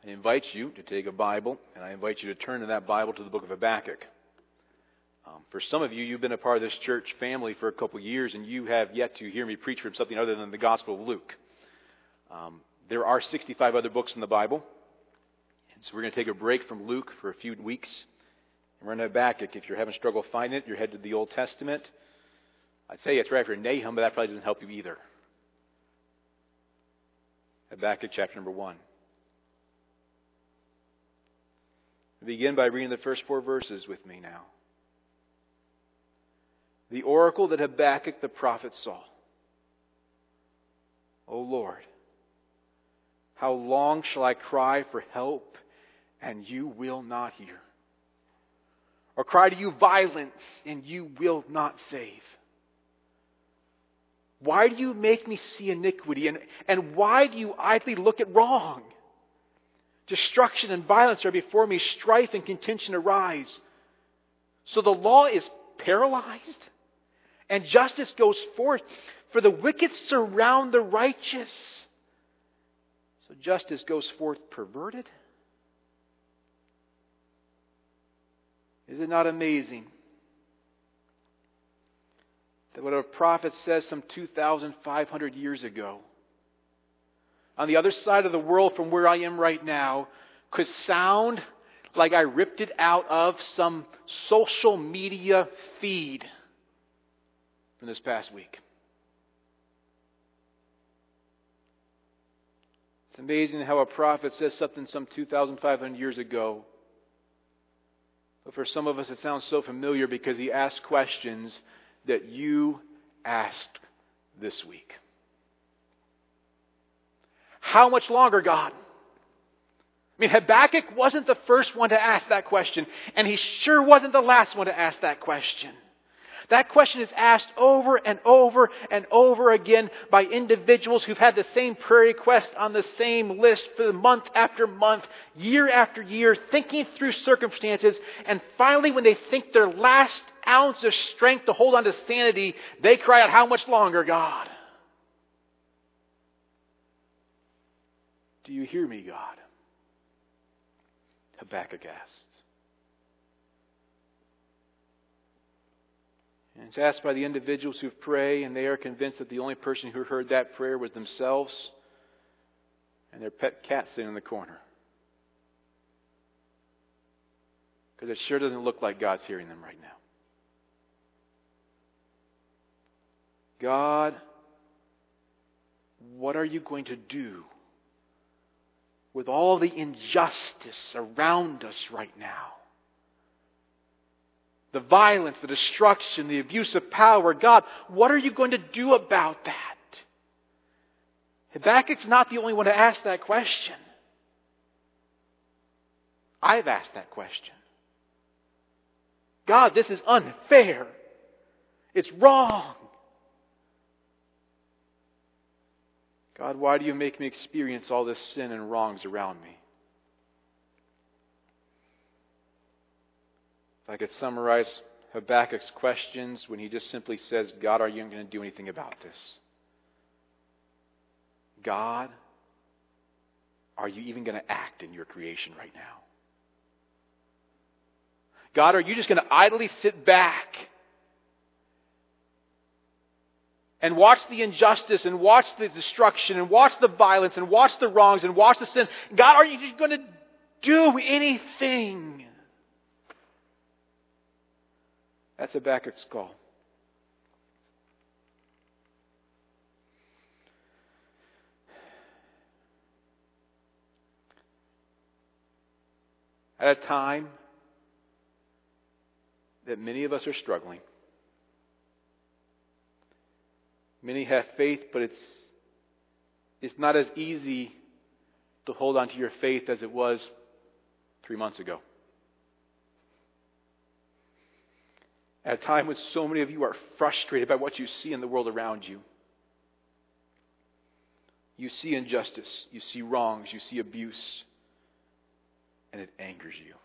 I invite you to take a Bible, and I invite you to turn in that Bible to the book of Habakkuk. For some of you, you've been a part of this church family for a couple years, and you have yet to hear me preach from something other than the Gospel of Luke. There are 65 other books in the Bible, and so we're going to take a break from Luke for a few weeks. And we're in Habakkuk. If you're having struggle finding it, you're headed to the Old Testament. I'd say it's right after Nahum, but that probably doesn't help you either. Habakkuk chapter number 1. Begin by reading the first 4 verses with me now. The oracle that Habakkuk the prophet saw. O Lord, how long shall I cry for help, and you will not hear? Or cry to you violence, and you will not save? Why do you make me see iniquity, and why do you idly look at wrong? Destruction and violence are before me, strife and contention arise. So the law is paralyzed, and justice goes forth, for the wicked surround the righteous. So justice goes forth perverted. Is it not amazing that what a prophet says some 2,500 years ago, on the other side of the world from where I am right now, could sound like I ripped it out of some social media feed from this past week? It's amazing how a prophet says something some 2,500 years ago. But for some of us it sounds so familiar because he asked questions that you asked this week. How much longer, God? I mean, Habakkuk wasn't the first one to ask that question, and he sure wasn't the last one to ask that question. That question is asked over and over and over again by individuals who've had the same prayer request on the same list for month after month, year after year, thinking through circumstances, and finally when they think their last ounce of strength to hold on to sanity, they cry out, how much longer, God? Do you hear me, God? Habakkuk asked. And it's asked by the individuals who pray, and they are convinced that the only person who heard that prayer was themselves and their pet cat sitting in the corner. Because it sure doesn't look like God's hearing them right now. God, what are you going to do with all the injustice around us right now? The violence, the destruction, the abuse of power. God, what are you going to do about that? Habakkuk's not the only one to ask that question. I've asked that question. God, this is unfair. It's wrong. God, why do you make me experience all this sin and wrongs around me? If I could summarize Habakkuk's questions when he just simply says, God, are you going to do anything about this? God, are you even going to act in your creation right now? God, are you just going to idly sit back and watch the injustice and watch the destruction and watch the violence and watch the wrongs and watch the sin? God, are you just going to do anything? That's Habakkuk's call. At a time that many of us are struggling. Many have faith, but it's not as easy to hold on to your faith as it was 3 months ago. At a time when so many of you are frustrated by what you see in the world around you. You see injustice, you see wrongs, you see abuse, and it angers you.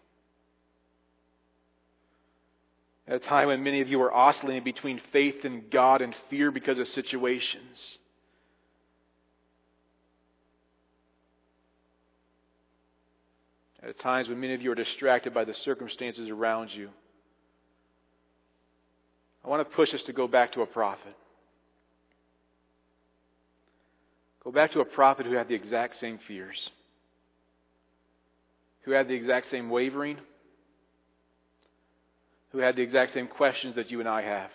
At a time when many of you are oscillating between faith in God and fear because of situations. At times when many of you are distracted by the circumstances around you, I want to push us to go back to a prophet. Go back to a prophet who had the exact same fears, who had the exact same wavering, who had the exact same questions that you and I have.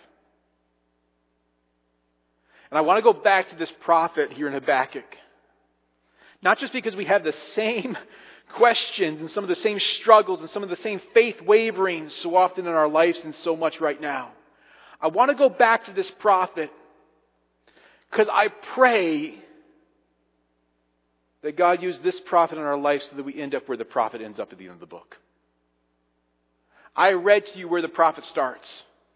And I want to go back to this prophet here in Habakkuk. Not just because we have the same questions and some of the same struggles and some of the same faith waverings so often in our lives and so much right now. I want to go back to this prophet because I pray that God used this prophet in our life so that we end up where the prophet ends up at the end of the book. I read to you where the prophet starts.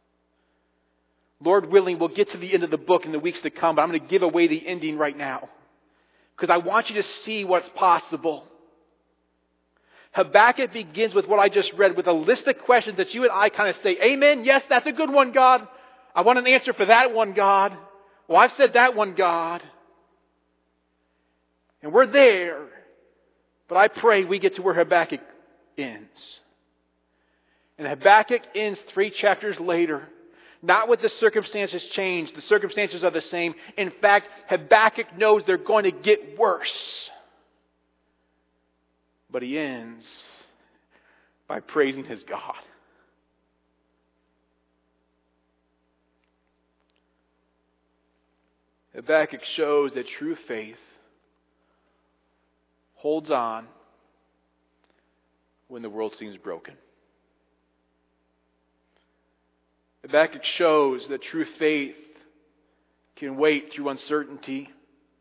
Lord willing, we'll get to the end of the book in the weeks to come, but I'm going to give away the ending right now because I want you to see what's possible. Habakkuk begins with what I just read, with a list of questions that you and I kind of say, amen, yes, that's a good one, God. I want an answer for that one, God. Well, I've said that one, God. And we're there. But I pray we get to where Habakkuk ends. And Habakkuk ends 3 chapters later. Not with the circumstances changed. The circumstances are the same. In fact, Habakkuk knows they're going to get worse. But he ends by praising his God. Habakkuk shows that true faith holds on when the world seems broken. Habakkuk shows that true faith can wait through uncertainty,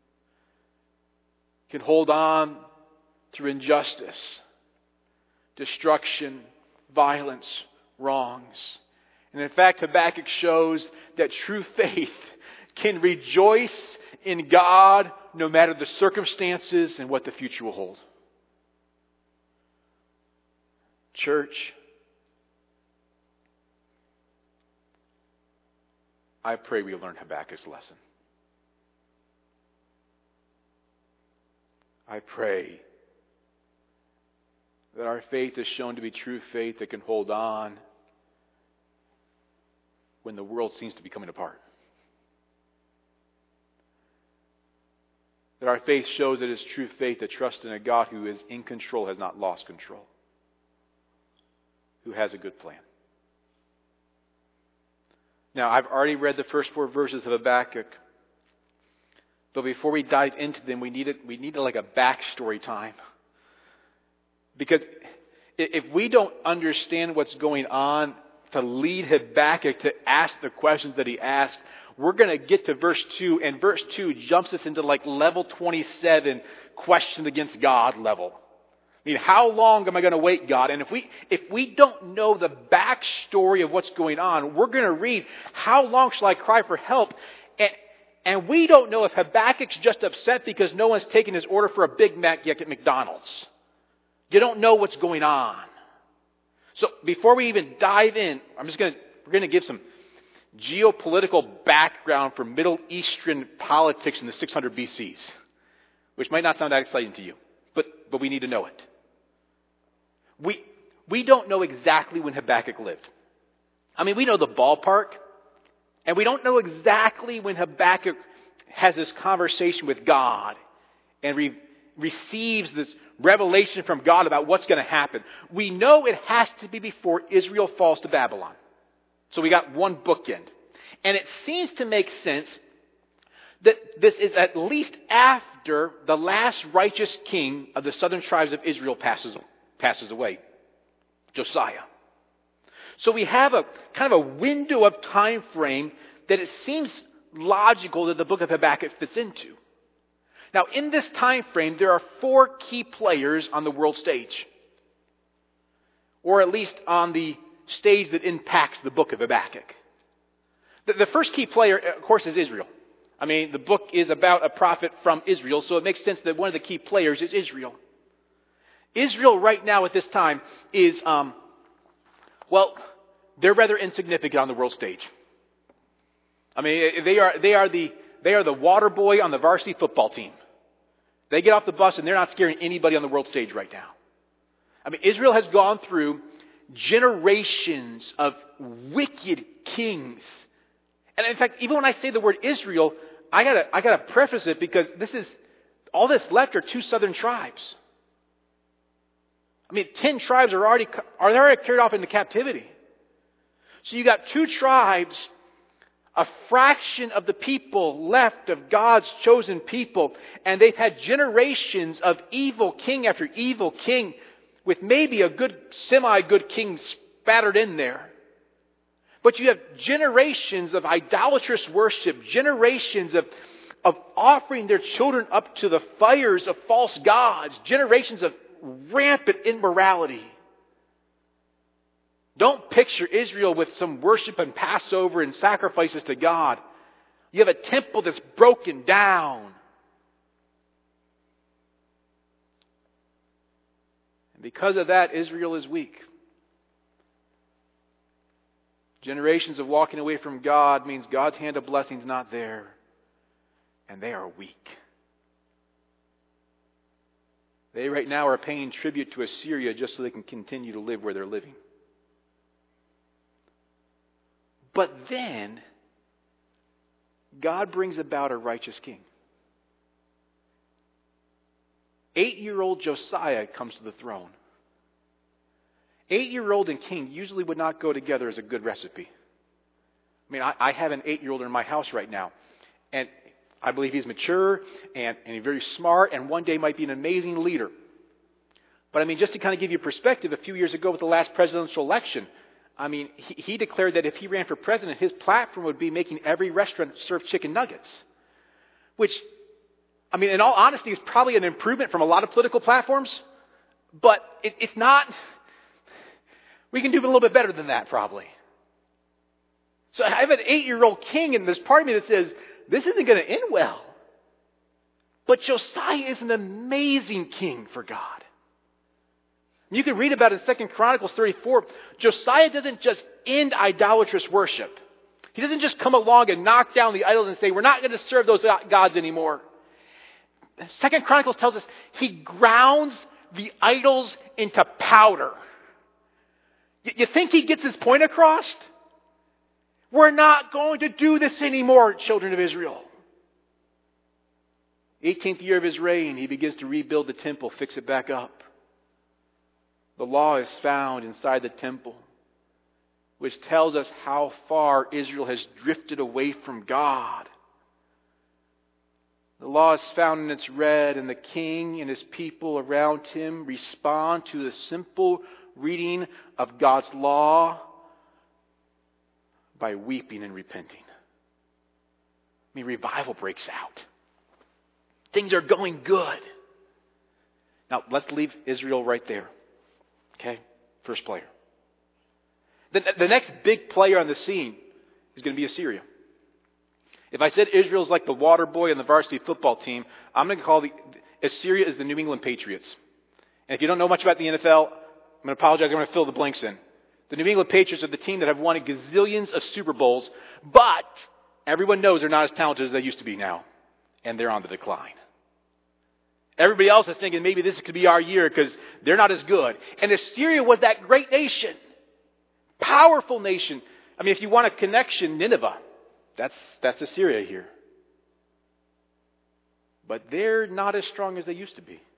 can hold on through injustice, destruction, violence, wrongs. And in fact, Habakkuk shows that true faith can rejoice in God no matter the circumstances and what the future will hold. Church, I pray we learn Habakkuk's lesson. I pray that our faith is shown to be true faith that can hold on when the world seems to be coming apart. That our faith shows that it's true faith that trusts in a God who is in control, has not lost control, who has a good plan. Now, I've already read the first 4 verses of Habakkuk, but before we dive into them, we need like a backstory time. Because if we don't understand what's going on to lead Habakkuk to ask the questions that he asked, we're going to get to verse 2, and verse 2 jumps us into like level 27, question against God level. I mean, how long am I going to wait, God? And if we don't know the backstory of what's going on, we're going to read, how long shall I cry for help? And we don't know if Habakkuk's just upset because no one's taken his order for a Big Mac yet at McDonald's. You don't know what's going on. So before we even dive in, we're going to give some geopolitical background for Middle Eastern politics in the 600 BCs, which might not sound that exciting to you, but we need to know it. We don't know exactly when Habakkuk lived. I mean, we know the ballpark, and we don't know exactly when Habakkuk has this conversation with God and receives this revelation from God about what's going to happen. We know it has to be before Israel falls to Babylon. So we got one bookend. And it seems to make sense that this is at least after the last righteous king of the southern tribes of Israel passes away, Josiah. So we have a kind of a window of time frame that it seems logical that the book of Habakkuk fits into. Now, in this time frame, there are 4 key players on the world stage, or at least on the stage that impacts the book of Habakkuk. The first key player, of course, is Israel. I mean, the book is about a prophet from Israel, so it makes sense that one of the key players is Israel. Israel right now at this time is, they're rather insignificant on the world stage. I mean, they are the water boy on the varsity football team. They get off the bus and they're not scaring anybody on the world stage right now. I mean, Israel has gone through generations of wicked kings. And in fact, even when I say the word Israel, I gotta preface it because all that's left are 2 southern tribes. I mean, 10 tribes are already carried off into captivity. So you got 2 tribes, a fraction of the people left of God's chosen people, and they've had generations of evil king after evil king, with maybe a good, semi-good king spattered in there. But you have generations of idolatrous worship, generations of offering their children up to the fires of false gods, generations of rampant immorality. Don't picture Israel with some worship and Passover and sacrifices to God. You have a temple that's broken down. And because of that, Israel is weak. Generations of walking away from God means God's hand of blessing is not there. And they are weak. They right now are paying tribute to Assyria just so they can continue to live where they're living. But then, God brings about a righteous king. 8-year-old Josiah comes to the throne. 8-year-old and king usually would not go together as a good recipe. I mean, I have an 8-year-old in my house right now. And I believe he's mature and he's very smart and one day might be an amazing leader. But I mean, just to kind of give you perspective, a few years ago with the last presidential election, I mean, he declared that if he ran for president, his platform would be making every restaurant serve chicken nuggets. Which, I mean, in all honesty, is probably an improvement from a lot of political platforms. But it's not. We can do a little bit better than that, probably. So I have an 8-year-old king, and there's part of me that says, this isn't going to end well. But Josiah is an amazing king for God. You can read about it in 2 Chronicles 34. Josiah doesn't just end idolatrous worship. He doesn't just come along and knock down the idols and say, we're not going to serve those gods anymore. 2 Chronicles tells us he grounds the idols into powder. You think he gets his point across? We're not going to do this anymore, children of Israel. 18th year of his reign, he begins to rebuild the temple, fix it back up. The law is found inside the temple, which tells us how far Israel has drifted away from God. The law is found and it's read, and the king and his people around him respond to the simple reading of God's law by weeping and repenting. I mean, revival breaks out. Things are going good. Now, let's leave Israel right there. Okay? First player. The next big player on the scene is going to be Assyria. If I said Israel is like the water boy on the varsity football team, I'm going to call Assyria is the New England Patriots. And if you don't know much about the NFL, I'm going to apologize. I'm going to fill the blanks in. The New England Patriots are the team that have won gazillions of Super Bowls, but everyone knows they're not as talented as they used to be now. And they're on the decline. Everybody else is thinking maybe this could be our year because they're not as good. And Assyria was that great nation. Powerful nation. I mean, if you want a connection, Nineveh. That's Assyria here. But they're not as strong as they used to be.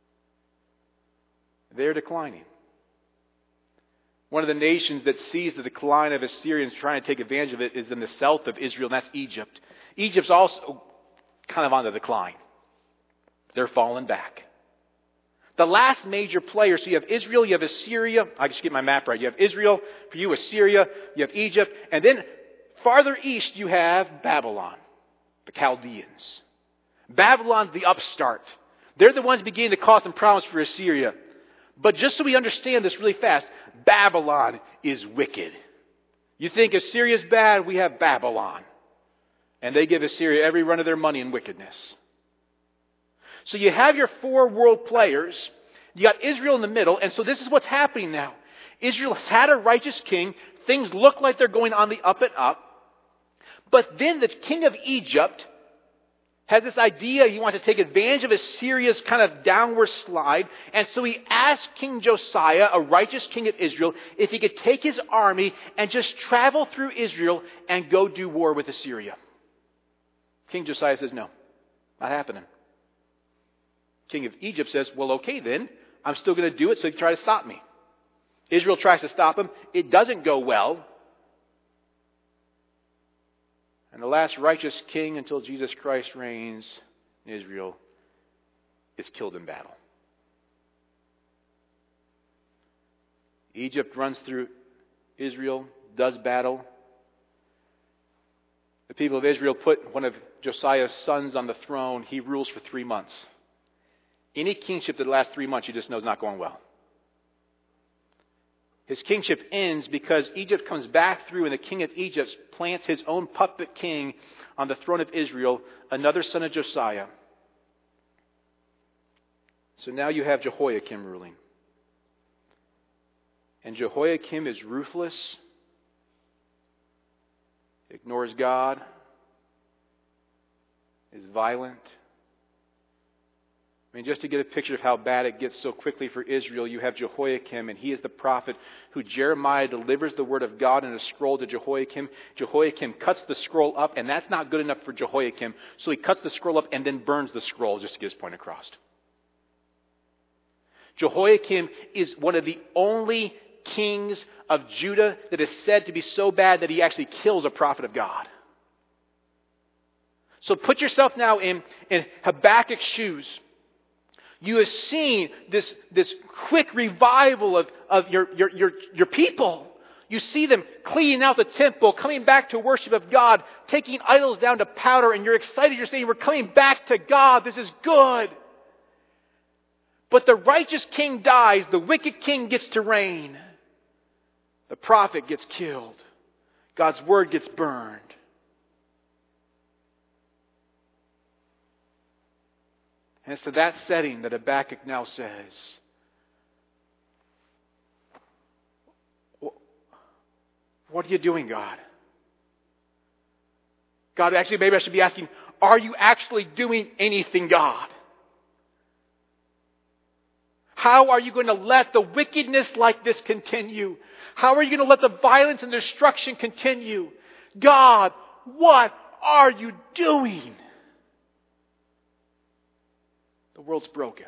They're declining. One of the nations that sees the decline of Assyrians trying to take advantage of it is in the south of Israel, and that's Egypt. Egypt's also kind of on the decline. They're falling back. The last major player, so you have Israel, you have Assyria. I just get my map right. You have Israel, for you Assyria, you have Egypt, and then farther east you have Babylon, the Chaldeans. Babylon's the upstart. They're the ones beginning to cause some problems for Assyria. But just so we understand this really fast, Babylon is wicked. You think Assyria's bad, we have Babylon. And they give Assyria every run of their money in wickedness. So you have your 4 world players. You got Israel in the middle. And so this is what's happening now. Israel has had a righteous king. Things look like they're going on the up and up. But then the king of Egypt has this idea he wants to take advantage of Assyria's kind of downward slide. And so he asked King Josiah, a righteous king of Israel, if he could take his army and just travel through Israel and go do war with Assyria. King Josiah says, no, not happening. King of Egypt says, well, okay then, I'm still going to do it, so you try to stop me. Israel tries to stop him. It doesn't go well. And the last righteous king until Jesus Christ reigns in Israel is killed in battle. Egypt runs through Israel, does battle. The people of Israel put one of Josiah's sons on the throne. He rules for 3 months. Any kingship that lasts 3 months, you just know is not going well. His kingship ends because Egypt comes back through and the king of Egypt plants his own puppet king on the throne of Israel, another son of Josiah. So now you have Jehoiakim ruling. And Jehoiakim is ruthless, ignores God, is violent. I mean, just to get a picture of how bad it gets so quickly for Israel, you have Jehoiakim, and he is the prophet who Jeremiah delivers the word of God in a scroll to Jehoiakim. Jehoiakim cuts the scroll up, and that's not good enough for Jehoiakim, so he cuts the scroll up and then burns the scroll just to get his point across. Jehoiakim is one of the only kings of Judah that is said to be so bad that he actually kills a prophet of God. So put yourself now in Habakkuk's shoes. You have seen this quick revival of your people. You see them cleaning out the temple, coming back to worship of God, taking idols down to powder, and you're excited. You're saying, we're coming back to God. This is good. But the righteous king dies. The wicked king gets to reign. The prophet gets killed. God's word gets burned. And it's to that setting that Habakkuk now says, what are you doing, God? God, actually, maybe I should be asking, are you actually doing anything, God? How are you going to let the wickedness like this continue? How are you going to let the violence and destruction continue? God, what are you doing? The world's broken.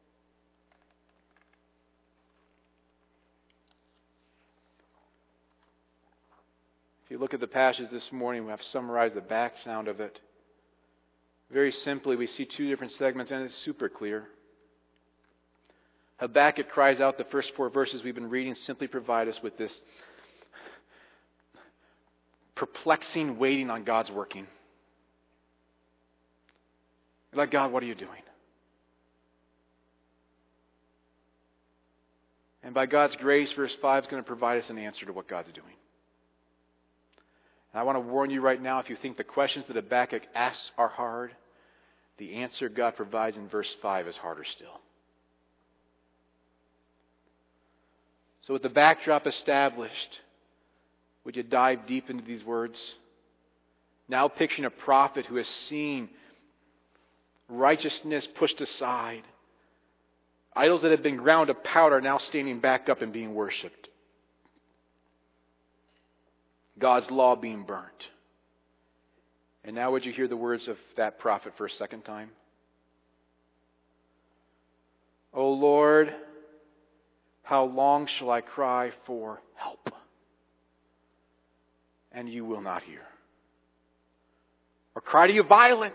If you look at the passage this morning, we have summarized the background of it. Very simply, we see 2 different segments, and it's super clear. Habakkuk cries out, the first 4 verses we've been reading simply provide us with this perplexing waiting on God's working. You're like, God, what are you doing? And by God's grace, verse 5 is going to provide us an answer to what God's doing. And I want to warn you right now, if you think the questions that Habakkuk asks are hard, the answer God provides in verse 5 is harder still. So with the backdrop established, would you dive deep into these words? Now picturing a prophet who has seen righteousness pushed aside. Idols that have been ground to powder now standing back up and being worshipped. God's law being burnt. And now would you hear the words of that prophet for a second time? O Lord, how long shall I cry for help? And you will not hear. Or cry to you violence,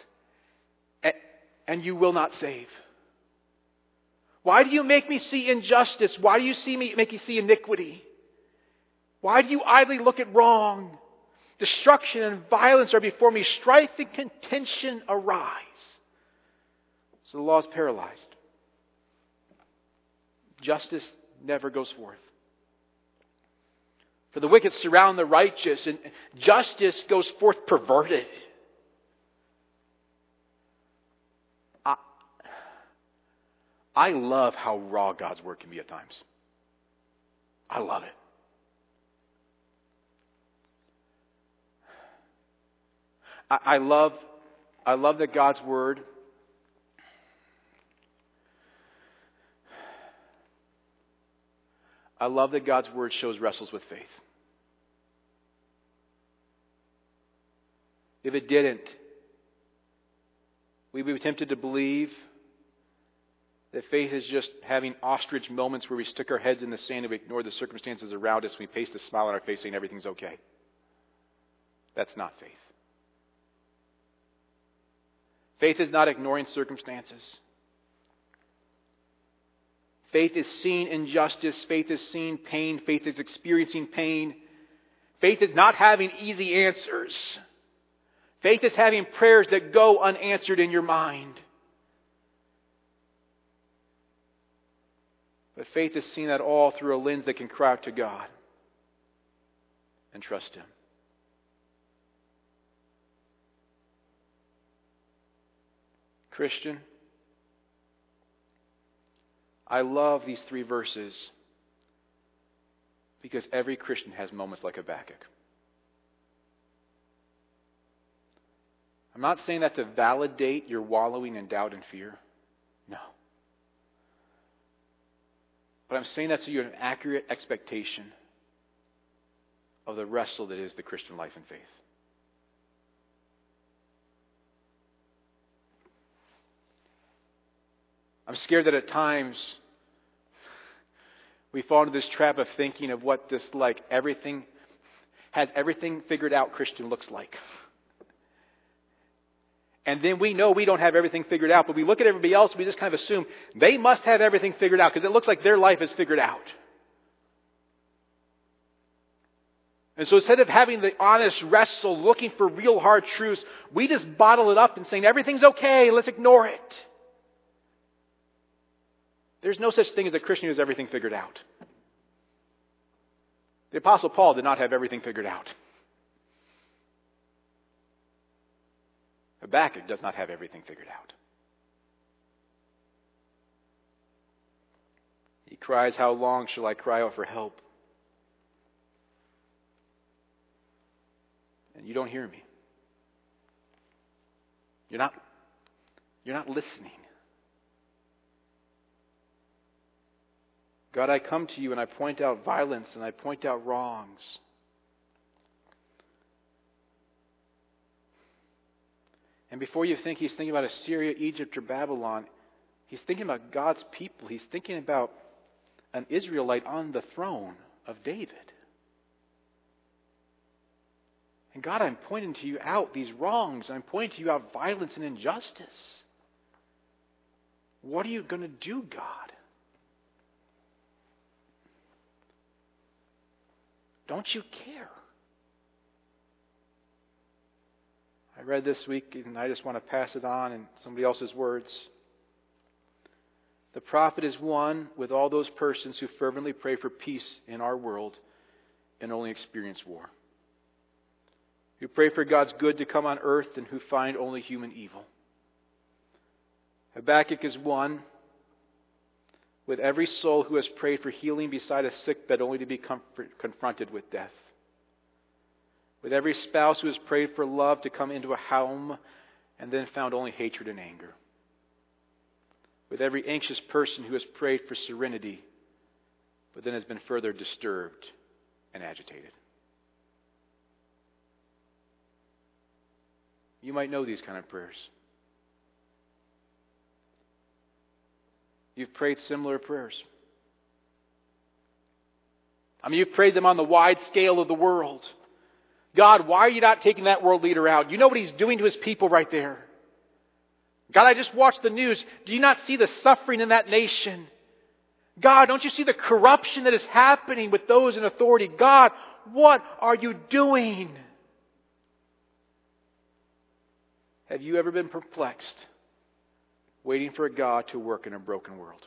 and you will not save. Why do you make me see injustice? Why do you make me see iniquity? Why do you idly look at wrong? Destruction and violence are before me. Strife and contention arise. So the law is paralyzed. Justice never goes forth. For the wicked surround the righteous, and justice goes forth perverted. I love how raw God's word can be at times. I love it. I love I love that God's Word shows wrestles with faith. If it didn't, we'd be tempted to believe that faith is just having ostrich moments where we stick our heads in the sand and we ignore the circumstances around us and we paste a smile on our face saying everything's okay. That's not faith. Faith is not ignoring circumstances. Faith is seeing injustice. Faith is seeing pain. Faith is experiencing pain. Faith is not having easy answers. Faith is having prayers that go unanswered in your mind. But faith is seeing that all through a lens that can cry out to God and trust Him. Christian, I love these 3 verses because every Christian has moments like Habakkuk. I'm not saying that to validate your wallowing in doubt and fear. No. But I'm saying that so you have an accurate expectation of the wrestle that is the Christian life and faith. I'm scared that at times we fall into this trap of thinking of what this everything figured out Christian looks like. And then we know we don't have everything figured out, but we look at everybody else and we just kind of assume they must have everything figured out because it looks like their life is figured out. And so instead of having the honest wrestle, looking for real hard truths, we just bottle it up and saying everything's okay, let's ignore it. There's no such thing as a Christian who has everything figured out. The Apostle Paul did not have everything figured out. Habakkuk does not have everything figured out. He cries, "How long shall I cry out for help? And you don't hear me. You're not listening. God, I come to you and I point out violence and I point out wrongs. And before you think He's thinking about Assyria, Egypt, or Babylon, He's thinking about God's people. He's thinking about an Israelite on the throne of David. And God, I'm pointing to you out these wrongs. I'm pointing to you out violence and injustice. What are you going to do, God? Don't you care? I read this week, and I just want to pass it on in somebody else's words. The prophet is one with all those persons who fervently pray for peace in our world and only experience war. Who pray for God's good to come on earth and who find only human evil. Habakkuk is one with every soul who has prayed for healing beside a sickbed only to be confronted with death. With every spouse who has prayed for love to come into a home and then found only hatred and anger. With every anxious person who has prayed for serenity but then has been further disturbed and agitated. You might know these kind of prayers. You've prayed similar prayers. You've prayed them on the wide scale of the world. God, why are you not taking that world leader out? You know what he's doing to his people right there. God, I just watched the news. Do you not see the suffering in that nation? God, don't you see the corruption that is happening with those in authority? God, what are you doing? Have you ever been perplexed, waiting for God to work in a broken world?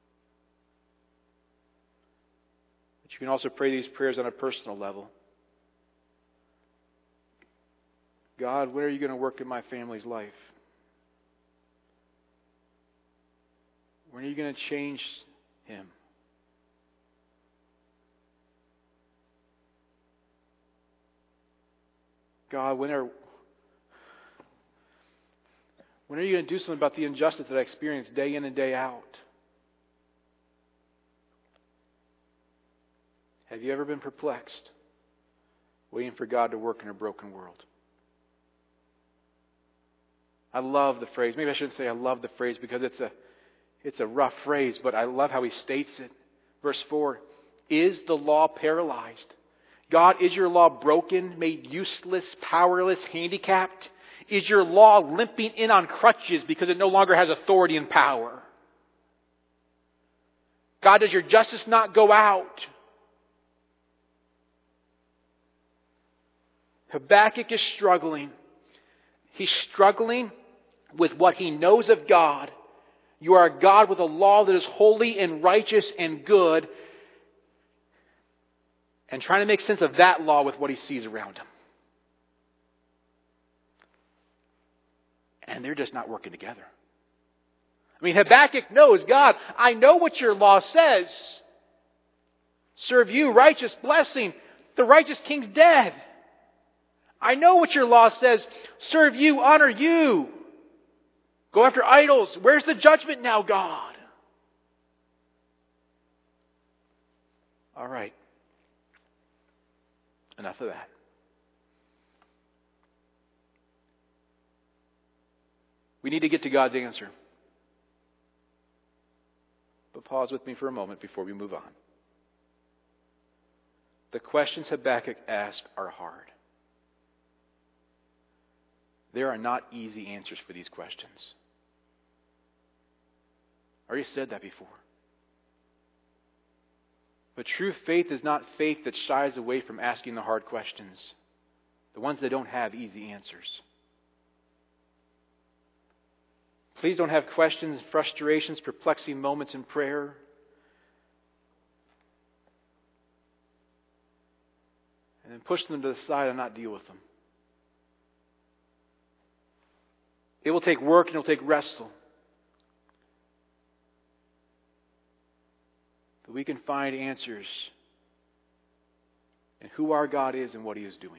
But you can also pray these prayers on a personal level. God, when are you going to work in my family's life? When are you going to change him? God, When are you going to do something about the injustice that I experience day in and day out? Have you ever been perplexed, waiting for God to work in a broken world? I love the phrase. Maybe I shouldn't say I love the phrase because it's a rough phrase, but I love how he states it. Verse 4, is the law paralyzed? God, is your law broken, made useless, powerless, handicapped? Is your law limping in on crutches because it no longer has authority and power? God, does your justice not go out? Habakkuk is struggling. He's struggling with what he knows of God. You are a God with a law that is holy and righteous and good, and trying to make sense of that law with what he sees around him. And they're just not working together. I mean, Habakkuk knows, God, I know what your law says. Serve you, righteous, blessing. The righteous king's dead. I know what your law says. Serve you, honor you. Go after idols. Where's the judgment now, God? All right. Enough of that. We need to get to God's answer. But pause with me for a moment before we move on. The questions Habakkuk asks are hard. There are not easy answers for these questions. I already said that before. But true faith is not faith that shies away from asking the hard questions, the ones that don't have easy answers. Please don't have questions, frustrations, perplexing moments in prayer. And then push them to the side and not deal with them. It will take work and it will take wrestle. But we can find answers in who our God is and what He is doing.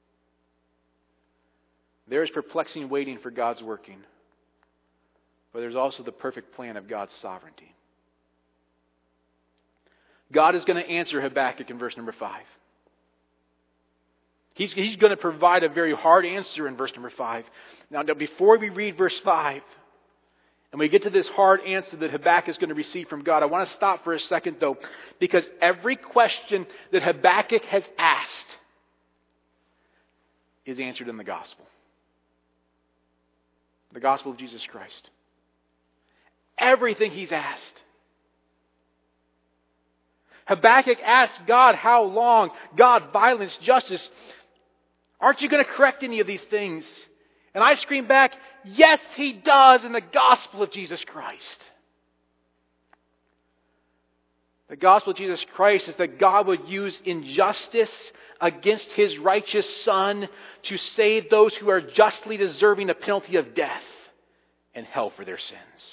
There is perplexing waiting for God's working. But there's also the perfect plan of God's sovereignty. God is going to answer Habakkuk in verse number 5. He's going to provide a very hard answer in verse number 5. Now, before we read verse 5, and we get to this hard answer that Habakkuk is going to receive from God, I want to stop for a second, though, because every question that Habakkuk has asked is answered in the gospel. The gospel of Jesus Christ. Everything he's asked. Habakkuk asked God, how long? God, violence, justice. Aren't you going to correct any of these things? And I scream back, yes, He does in the gospel of Jesus Christ. The gospel of Jesus Christ is that God would use injustice against His righteous Son to save those who are justly deserving a penalty of death and hell for their sins.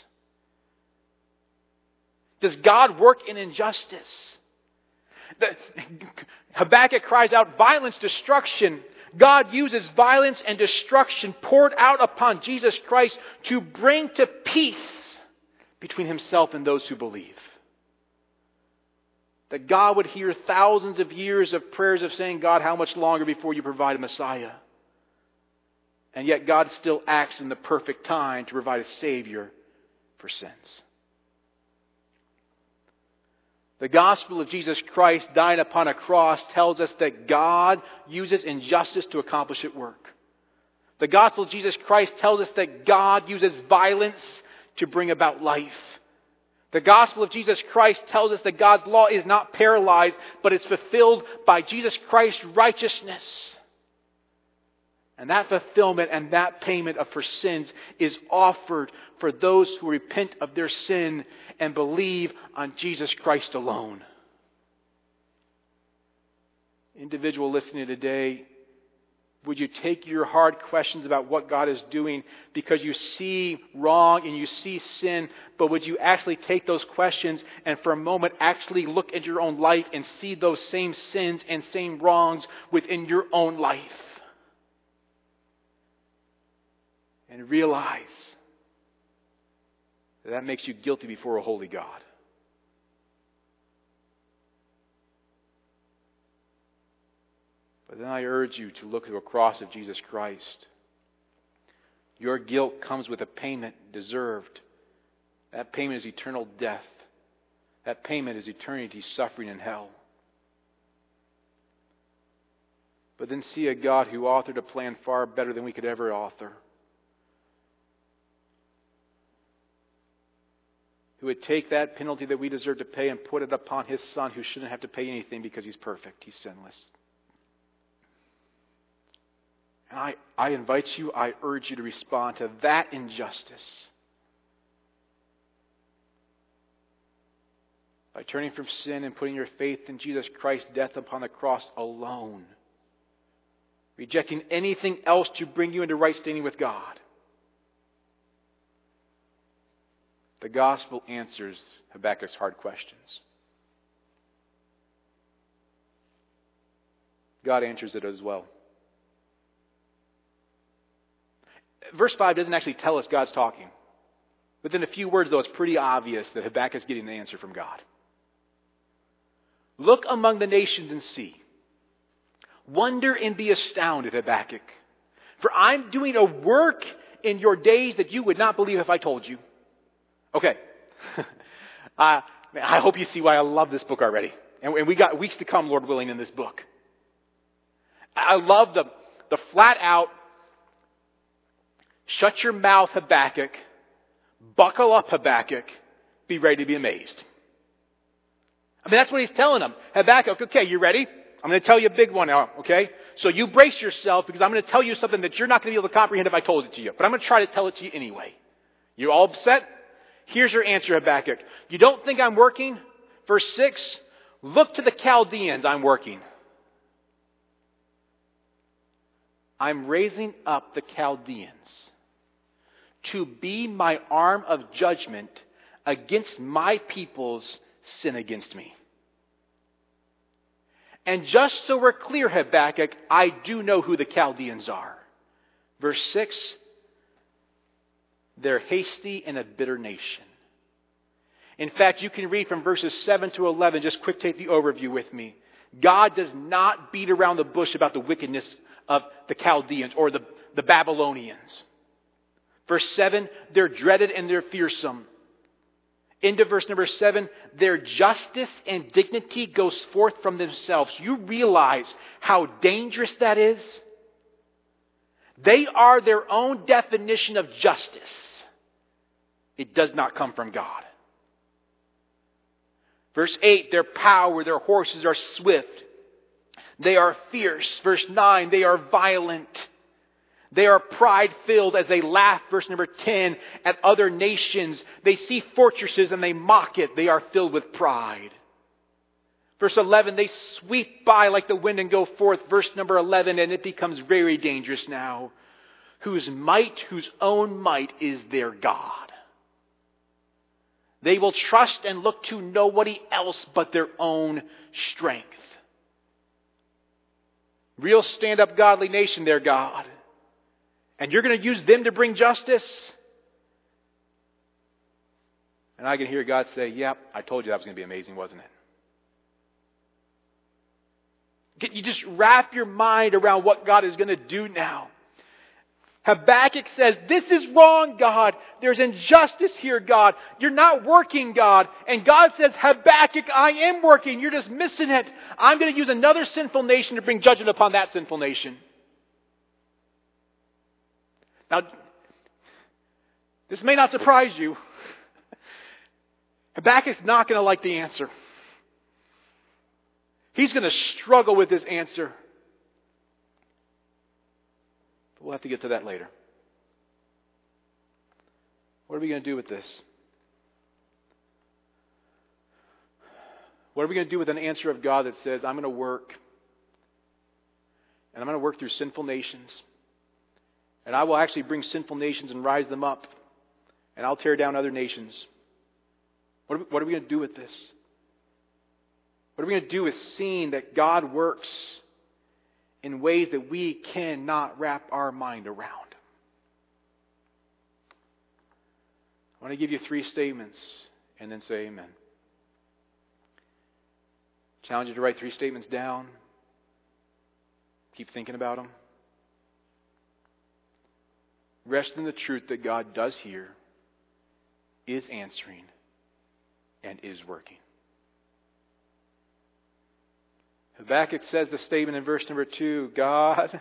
Does God work in injustice? Habakkuk cries out, violence, destruction. God uses violence and destruction poured out upon Jesus Christ to bring to peace between Himself and those who believe. That God would hear thousands of years of prayers of saying, God, how much longer before you provide a Messiah? And yet God still acts in the perfect time to provide a Savior for sins. The gospel of Jesus Christ dying upon a cross tells us that God uses injustice to accomplish His work. The gospel of Jesus Christ tells us that God uses violence to bring about life. The gospel of Jesus Christ tells us that God's law is not paralyzed, but is fulfilled by Jesus Christ's righteousness. And that fulfillment and that payment for sins is offered for those who repent of their sin and believe on Jesus Christ alone. Individual listening today, would you take your hard questions about what God is doing because you see wrong and you see sin, but would you actually take those questions and for a moment actually look at your own life and see those same sins and same wrongs within your own life? And realize that makes you guilty before a holy God. But then I urge you to look to the cross of Jesus Christ. Your guilt comes with a payment deserved. That payment is eternal death. That payment is eternity suffering in hell. But then see a God who authored a plan far better than we could ever author. Who would take that penalty that we deserve to pay and put it upon His Son, who shouldn't have to pay anything because He's perfect. He's sinless. And I invite you, I urge you to respond to that injustice by turning from sin and putting your faith in Jesus Christ's death upon the cross alone. Rejecting anything else to bring you into right standing with God. The gospel answers Habakkuk's hard questions. God answers it as well. Verse 5 doesn't actually tell us God's talking. Within a few words, though, it's pretty obvious that Habakkuk's getting the answer from God. Look among the nations and see. Wonder and be astounded, Habakkuk. For I'm doing a work in your days that you would not believe if I told you. Okay. I hope you see why I love this book already. And we got weeks to come, Lord willing, in this book. I love the flat out, shut your mouth, Habakkuk. Buckle up, Habakkuk. Be ready to be amazed. I mean, that's what he's telling them. Habakkuk, okay, you ready? I'm going to tell you a big one now, okay? So you brace yourself because I'm going to tell you something that you're not going to be able to comprehend if I told it to you. But I'm going to try to tell it to you anyway. You all upset? Here's your answer, Habakkuk. You don't think I'm working? Verse 6, look to the Chaldeans, I'm working. I'm raising up the Chaldeans to be my arm of judgment against my people's sin against me. And just so we're clear, Habakkuk, I do know who the Chaldeans are. Verse 6, they're hasty and a bitter nation. In fact, you can read from verses 7 to 11, just quick take the overview with me. God does not beat around the bush about the wickedness of the Chaldeans or the Babylonians. Verse 7, they're dreaded and they're fearsome. Into verse number 7, their justice and dignity goes forth from themselves. You realize how dangerous that is? They are their own definition of justice. It does not come from God. Verse 8, their power, their horses are swift. They are fierce. Verse 9, they are violent. They are pride-filled as they laugh, verse number 10, at other nations. They see fortresses and they mock it. They are filled with pride. Verse 11, they sweep by like the wind and go forth. Verse number 11, and it becomes very dangerous now. Whose own might is their God. They will trust and look to nobody else but their own strength. Real stand-up godly nation, their God. And you're going to use them to bring justice? And I can hear God say, yep, I told you that was going to be amazing, wasn't it? You just wrap your mind around what God is going to do now. Habakkuk says, this is wrong, God. There's injustice here, God. You're not working, God. And God says, Habakkuk, I am working. You're just missing it. I'm going to use another sinful nation to bring judgment upon that sinful nation. Now, this may not surprise you. Habakkuk's not going to like the answer. He's going to struggle with this answer. But we'll have to get to that later. What are we going to do with this? What are we going to do with an answer of God that says, I'm going to work, and I'm going to work through sinful nations, and I will actually bring sinful nations and rise them up, and I'll tear down other nations? What are we going to do with this? What are we going to do with seeing that God works in ways that we cannot wrap our mind around? I want to give you 3 statements and then say amen. Challenge you to write 3 statements down. Keep thinking about them. Rest in the truth that God does hear, is answering, and is working. Habakkuk says the statement in verse number 2, God,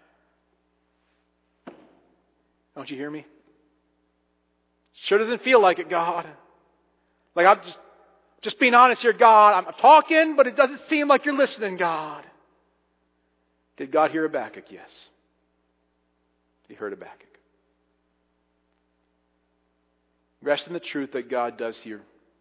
don't you hear me? Sure doesn't feel like it, God. Like I'm just being honest here, God. I'm talking, but it doesn't seem like you're listening, God. Did God hear Habakkuk? Yes. He heard Habakkuk. Rest in the truth that God does hear.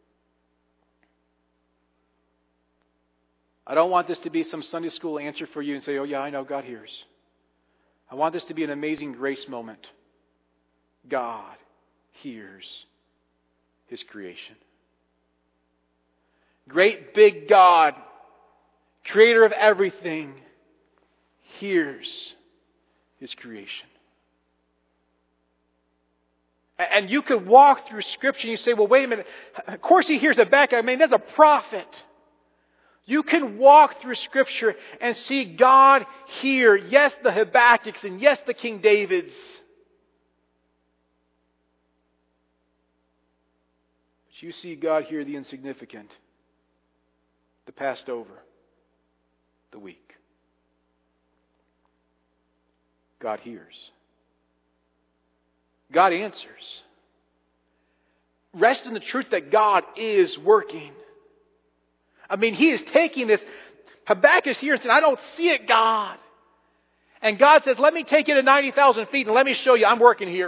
I don't want this to be some Sunday school answer for you and say, oh yeah, I know God hears. I want this to be an amazing grace moment. God hears His creation. Great big God, creator of everything, hears His creation. And you could walk through Scripture and you say, well, wait a minute. Of course He hears Habakkuk. I mean, that's a prophet. You can walk through Scripture and see God hear, yes, the Habakkuk's and yes, the King David's. But you see God hear the insignificant, the passed over, the weak. God hears. God answers. Rest in the truth that God is working. I mean, He is taking this. Habakkuk is here and saying, I don't see it, God. And God says, let me take you to 90,000 feet and let me show you I'm working here.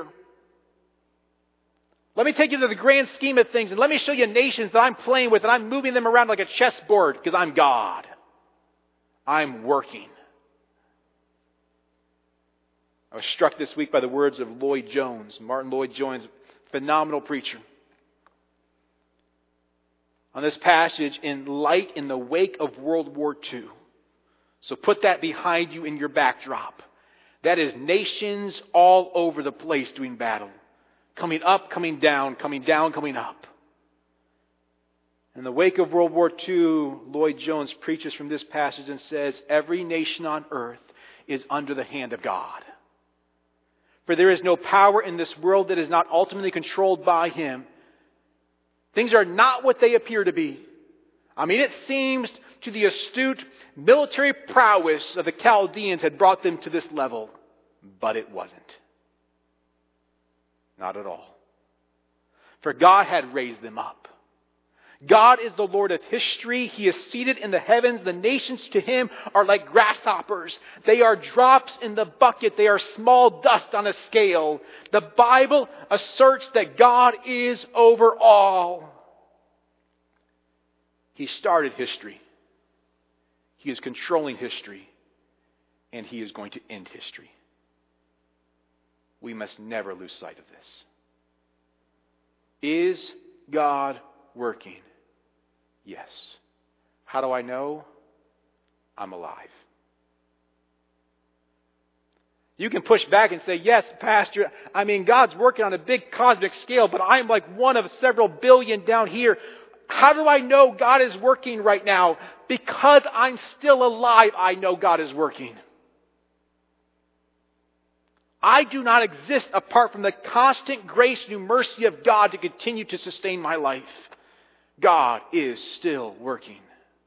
Let me take you to the grand scheme of things and let me show you nations that I'm playing with and I'm moving them around like a chessboard because I'm God. I'm working. I was struck this week by the words of Lloyd Jones, Martin Lloyd Jones, phenomenal preacher. On this passage, in light in the wake of World War II. So put that behind you in your backdrop. That is nations all over the place doing battle. Coming up, coming down, coming down, coming up. In the wake of World War II, Lloyd Jones preaches from this passage and says, every nation on earth is under the hand of God. For there is no power in this world that is not ultimately controlled by Him. Things are not what they appear to be. I mean, it seems to the astute military prowess of the Chaldeans had brought them to this level. But it wasn't. Not at all. For God had raised them up. God is the Lord of history. He is seated in the heavens. The nations to Him are like grasshoppers. They are drops in the bucket. They are small dust on a scale. The Bible asserts that God is over all. He started history. He is controlling history. And He is going to end history. We must never lose sight of this. Is God working? Yes. How do I know? I'm alive. You can push back and say, yes, Pastor, I mean, God's working on a big cosmic scale, but I'm like one of several billion down here. How do I know God is working right now? Because I'm still alive, I know God is working. I do not exist apart from the constant grace and mercy of God to continue to sustain my life. God is still working.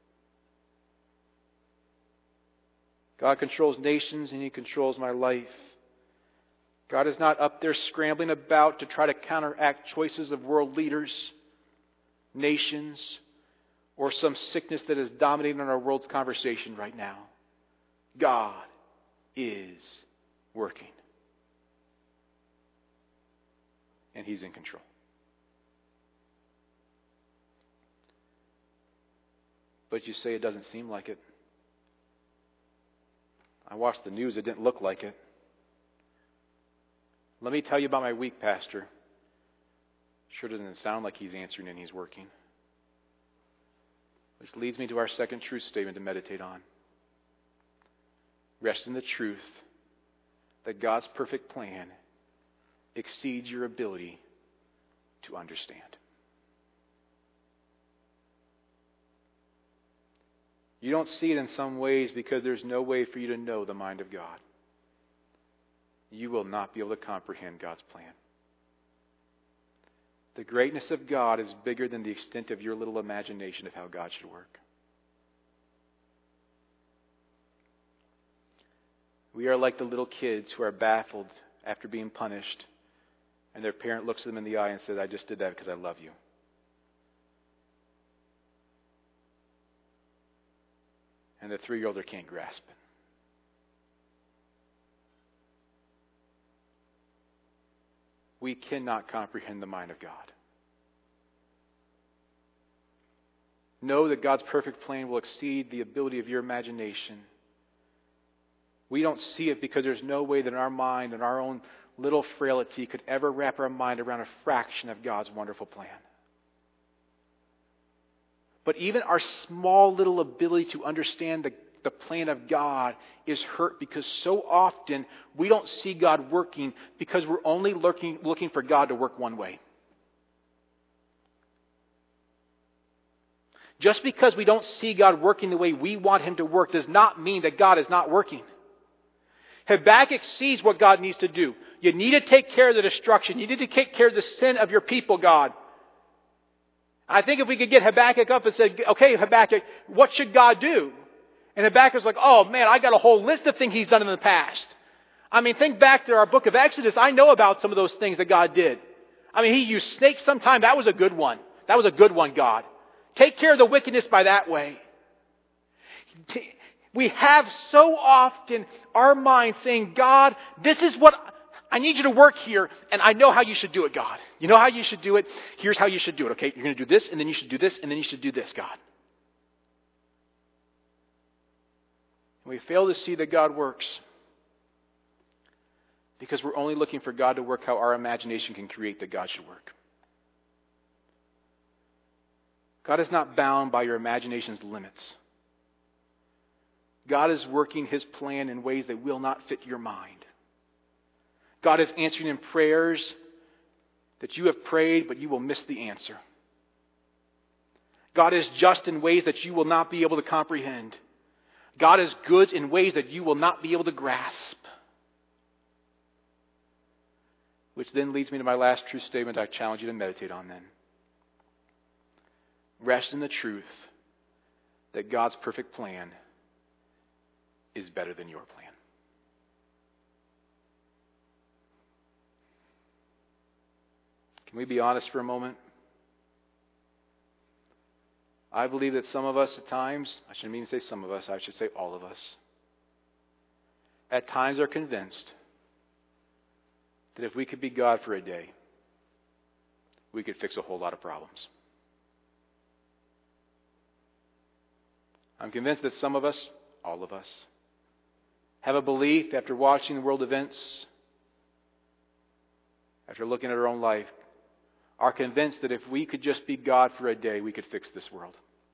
God controls nations and He controls my life. God is not up there scrambling about to try to counteract choices of world leaders, nations, or some sickness that is dominating our world's conversation right now. God is working. And He's in control. But you say it doesn't seem like it. I watched the news, it didn't look like it. Let me tell you about my week, Pastor. Sure doesn't sound like He's answering and He's working. Which leads me to our second truth statement to meditate on. Rest in the truth that God's perfect plan exceeds your ability to understand. You don't see it in some ways because there's no way for you to know the mind of God. You will not be able to comprehend God's plan. The greatness of God is bigger than the extent of your little imagination of how God should work. We are like the little kids who are baffled after being punished, and their parent looks them in the eye and says, "I just did that because I love you." And the 3-year-old can't grasp it. We cannot comprehend the mind of God. Know that God's perfect plan will exceed the ability of your imagination. We don't see it because there's no way that our mind and our own little frailty could ever wrap our mind around a fraction of God's wonderful plan. But even our small little ability to understand the plan of God is hurt because so often we don't see God working because we're only looking for God to work one way. Just because we don't see God working the way we want Him to work does not mean that God is not working. Habakkuk sees what God needs to do. You need to take care of the destruction. You need to take care of the sin of your people, God. I think if we could get Habakkuk up and say, "Okay, Habakkuk, what should God do?" And Habakkuk's like, "Oh man, I got a whole list of things He's done in the past." I mean, think back to our book of Exodus. I know about some of those things that God did. I mean, He used snakes sometime. That was a good one. That was a good one, God. Take care of the wickedness by that way. We have so often our mind saying, "God, this is what I need you to work here, and I know how you should do it, God. You know how you should do it? Here's how you should do it, okay? You're going to do this, and then you should do this, and then you should do this, God." And we fail to see that God works because we're only looking for God to work how our imagination can create that God should work. God is not bound by your imagination's limits. God is working His plan in ways that will not fit your mind. God is answering in prayers that you have prayed, but you will miss the answer. God is just in ways that you will not be able to comprehend. God is good in ways that you will not be able to grasp. Which then leads me to my last true statement I challenge you to meditate on then. Rest in the truth that God's perfect plan is better than your plan. Can we be honest for a moment? I believe that some of us at times, I shouldn't mean to say some of us, I should say all of us, at times are convinced that if we could be God for a day, we could fix a whole lot of problems. I'm convinced that some of us, all of us, have a belief after watching the world events, after looking at our own life, are convinced that if we could just be God for a day, we could fix this world.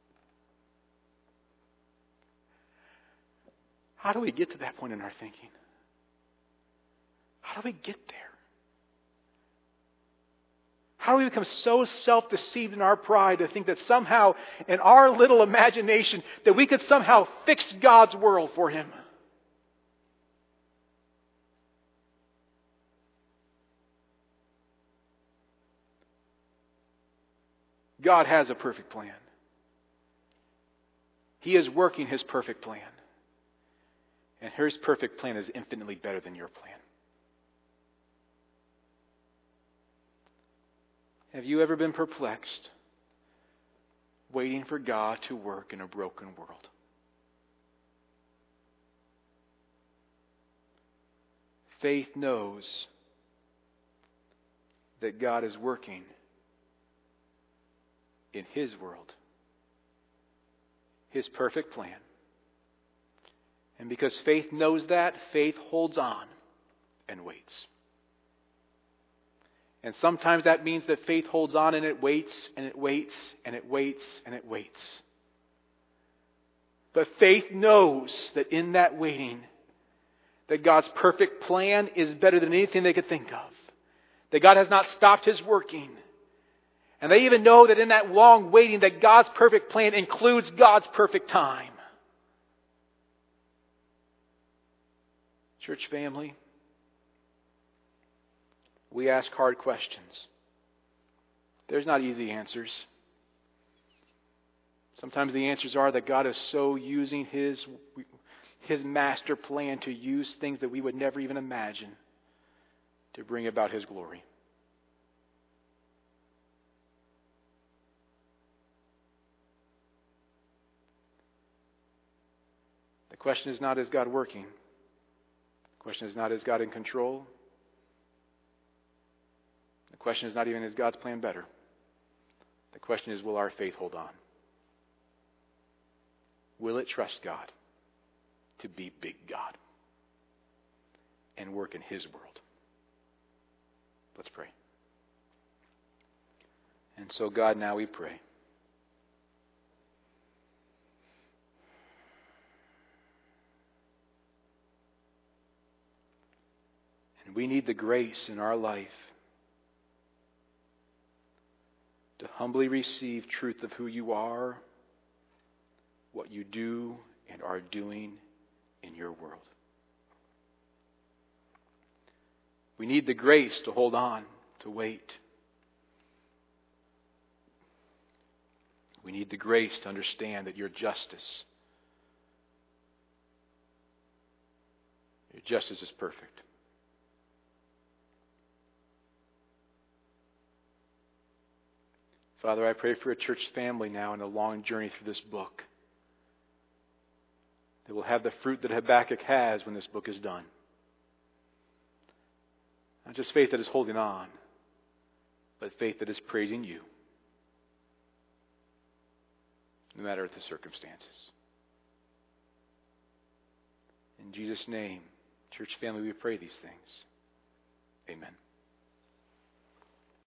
How do we get to that point in our thinking? How do we get there? How do we become so self-deceived in our pride to think that somehow in our little imagination that we could somehow fix God's world for Him? God has a perfect plan. He is working His perfect plan. And His perfect plan is infinitely better than your plan. Have you ever been perplexed, waiting for God to work in a broken world? Faith knows that God is working in His world, His perfect plan. And because faith knows that, faith holds on and waits. And sometimes that means that faith holds on and it waits and it waits and it waits and it waits. But faith knows that in that waiting, that God's perfect plan is better than anything they could think of. That God has not stopped His working. And they even know that in that long waiting that God's perfect plan includes God's perfect time. Church family, we ask hard questions. There's not easy answers. Sometimes the answers are that God is so using His master plan to use things that we would never even imagine to bring about His glory. The question is not, is God working? The question is not, is God in control? The question is not even, is God's plan better? The question is, will our faith hold on? Will it trust God to be big God and work in His world? Let's pray. And so, God, now we pray. And we need the grace in our life to humbly receive truth of who You are, what You do and are doing in Your world. We need the grace to hold on, to wait. We need the grace to understand that Your justice is perfect. Father, I pray for a church family now in a long journey through this book, that will have the fruit that Habakkuk has when this book is done. Not just faith that is holding on, but faith that is praising You, no matter the circumstances. In Jesus' name, church family, we pray these things.